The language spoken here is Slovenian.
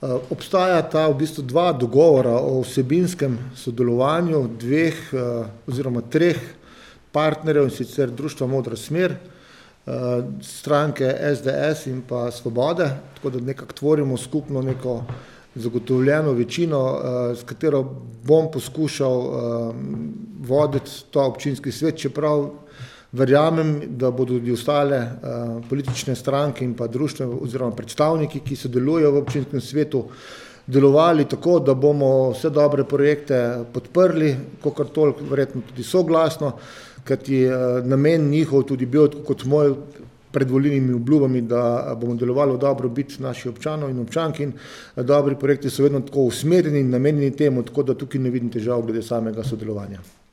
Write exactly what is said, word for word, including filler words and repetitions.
Obstaja ta v bistvu dva dogovora o vsebinskem sodelovanju dveh oziroma treh partnerjev, in sicer Društva Modra smer, stranke es de es in pa Svobode, tako da nekako tvorimo skupno neko zagotovljeno večino, s katero bom poskušal voditi ta občinski svet, čeprav verjamem, da bodo tudi ostale politične stranke in pa društva oziroma predstavniki, ki sodelujejo v občinskem svetu, delovali tako, da bomo vse dobre projekte podprli, kakor toliko verjetno tudi soglasno, kajti namen njihov tudi bil, kot moj predvolilnimi obljubami, da bomo delovali v dobrobit naših občanov in občank, in dobri projekti so vedno tako usmerjeni in namenjeni temu, tako da tukaj ne vidim težav glede samega sodelovanja.